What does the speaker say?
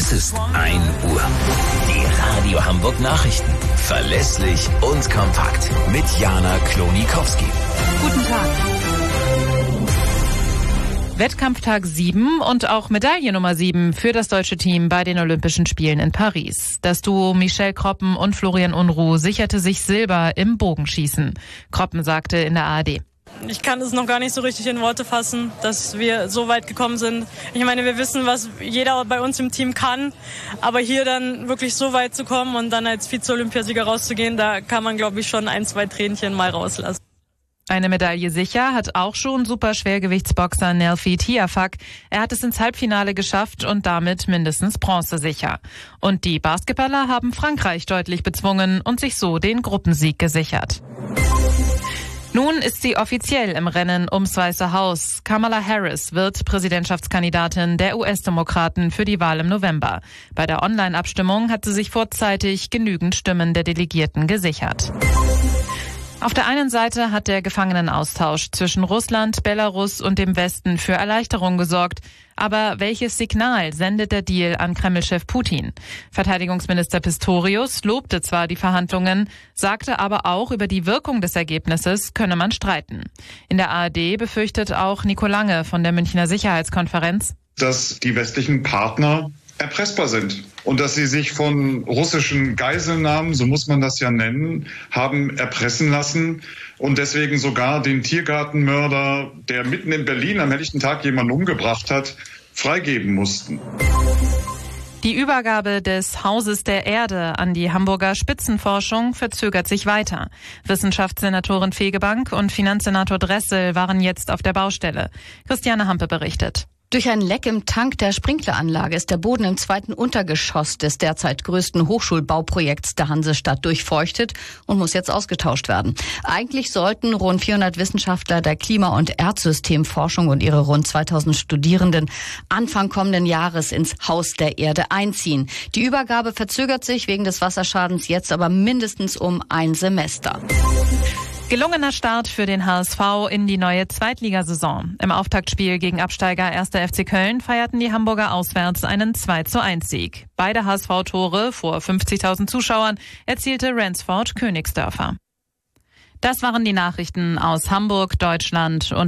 Es ist 1 Uhr. Die Radio Hamburg Nachrichten. Verlässlich und kompakt. Mit Jana Klonikowski. Guten Tag. Wettkampftag 7 und auch Medaille Nummer 7 für das deutsche Team bei den Olympischen Spielen in Paris. Das Duo Michelle Kroppen und Florian Unruh sicherte sich Silber im Bogenschießen. Kroppen sagte in der ARD: Ich kann es noch gar nicht so richtig in Worte fassen, dass wir so weit gekommen sind. Ich meine, wir wissen, was jeder bei uns im Team kann, aber hier dann wirklich so weit zu kommen und dann als Vize-Olympiasieger rauszugehen, da kann man, glaube ich, schon 1, 2 Tränchen mal rauslassen. Eine Medaille sicher hat auch schon Superschwergewichtsboxer Nelfi Tiafak. Er hat es ins Halbfinale geschafft und damit mindestens Bronze sicher. Und die Basketballer haben Frankreich deutlich bezwungen und sich so den Gruppensieg gesichert. Nun ist sie offiziell im Rennen ums Weiße Haus. Kamala Harris wird Präsidentschaftskandidatin der US-Demokraten für die Wahl im November. Bei der Online-Abstimmung hat sie sich vorzeitig genügend Stimmen der Delegierten gesichert. Auf der einen Seite hat der Gefangenenaustausch zwischen Russland, Belarus und dem Westen für Erleichterung gesorgt. Aber welches Signal sendet der Deal an Kreml-Chef Putin? Verteidigungsminister Pistorius lobte zwar die Verhandlungen, sagte aber auch, über die Wirkung des Ergebnisses könne man streiten. In der ARD befürchtet auch Nico Lange von der Münchner Sicherheitskonferenz, dass die westlichen Partner erpressbar sind und dass sie sich von russischen Geiselnahmen, so muss man das ja nennen, haben erpressen lassen und deswegen sogar den Tiergartenmörder, der mitten in Berlin am helllichten Tag jemanden umgebracht hat, freigeben mussten. Die Übergabe des Hauses der Erde an die Hamburger Spitzenforschung verzögert sich weiter. Wissenschaftssenatorin Fegebank und Finanzsenator Dressel waren jetzt auf der Baustelle. Christiane Hampe berichtet. Durch ein Leck im Tank der Sprinkleranlage ist der Boden im 2. Untergeschoss des derzeit größten Hochschulbauprojekts der Hansestadt durchfeuchtet und muss jetzt ausgetauscht werden. Eigentlich sollten rund 400 Wissenschaftler der Klima- und Erdsystemforschung und ihre rund 2000 Studierenden Anfang kommenden Jahres ins Haus der Erde einziehen. Die Übergabe verzögert sich wegen des Wasserschadens jetzt aber mindestens um ein Semester. Gelungener Start für den HSV in die neue Zweitligasaison. Im Auftaktspiel gegen Absteiger 1. FC Köln feierten die Hamburger auswärts einen 2:1-Sieg. Beide HSV-Tore vor 50.000 Zuschauern erzielte Ransford Königsdörfer. Das waren die Nachrichten aus Hamburg, Deutschland und